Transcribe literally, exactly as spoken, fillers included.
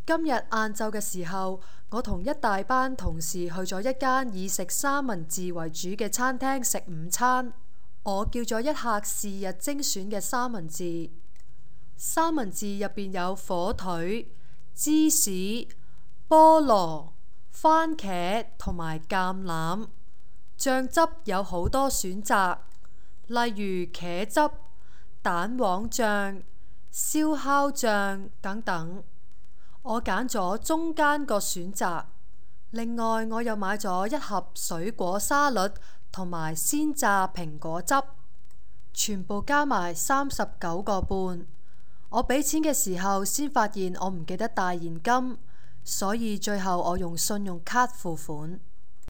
今日晏晝嘅時候，我同一大班同事去咗一間以食三文治為主嘅餐廳食午餐。我叫咗一客是日精選嘅三文治。三文治入邊有火腿、芝士、菠蘿、番茄同埋橄欖。醬汁有好多選擇，例如茄汁、蛋黃醬、燒烤醬等等。我揀咗中間個選擇。另外，我又買咗一盒水果沙律同埋鮮榨蘋果汁，全部加埋三十九個半。我俾錢嘅時候先發現我唔記得帶現金，所以最後我用信用卡付款。